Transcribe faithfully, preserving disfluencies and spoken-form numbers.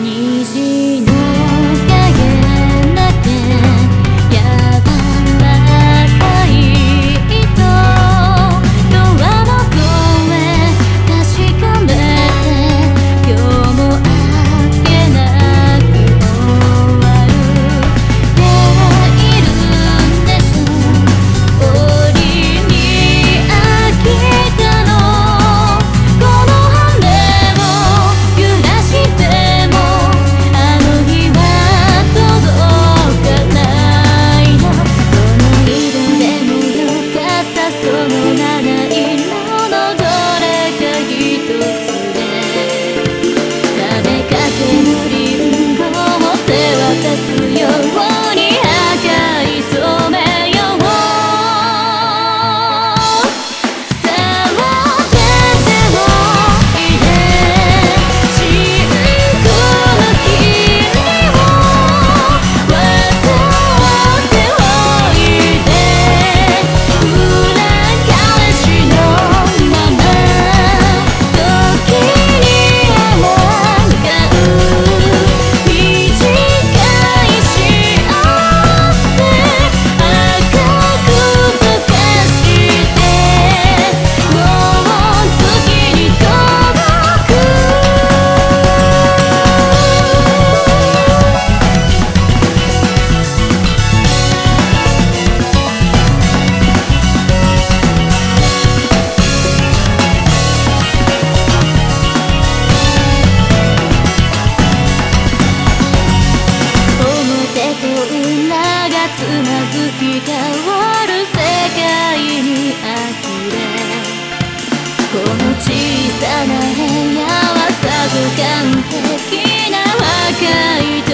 虹の影だけ柔らかい糸ドアの声確かめて今日も明けなく終わるでいるんでしょう檻に飽きたのこの羽を揺らしてもあの日は届かないのこの色でもよかったその七色のどれか一つで食べかけのリンゴを手渡すように赤い染めようさあ出ておいで真紅の君を渡っておいで裏返しのまま時に抗う短い幸せ赤く溶かしてもう月に届く表と裏がつまずき交わる世界にあふれこの小さな部屋はさぞ完璧な和解